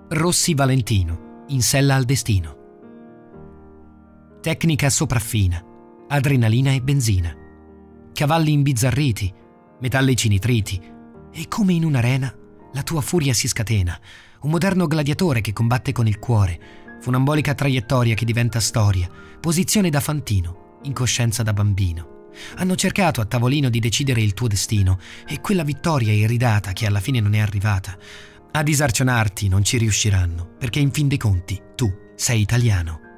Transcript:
Rossi Valentino, in sella al destino. Tecnica sopraffina, adrenalina e benzina. Cavalli imbizzarriti, metallici nitriti. E come in un'arena la tua furia si scatena. Un moderno gladiatore che combatte con il cuore. Funambolica traiettoria che diventa storia. Posizione da fantino, incoscienza da bambino. Hanno cercato a tavolino di decidere il tuo destino. E quella vittoria iridata che alla fine non è arrivata. A disarcionarti non ci riusciranno, perché in fin dei conti tu sei italiano.